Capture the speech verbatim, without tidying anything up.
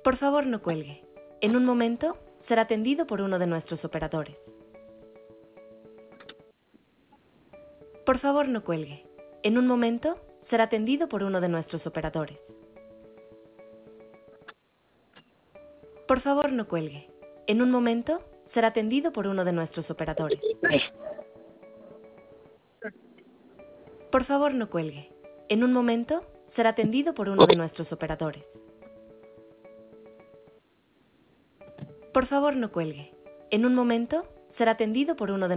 Por favor, no cuelgue. En un momento será atendido por uno de nuestros operadores. Por favor, no cuelgue. En un momento será atendido por uno de nuestros operadores. Por favor, no cuelgue. En un momento será atendido por uno de nuestros operadores. Por favor, no cuelgue. En un momento será atendido por uno de nuestros operadores. Por favor, no cuelgue. En un momento será atendido por uno de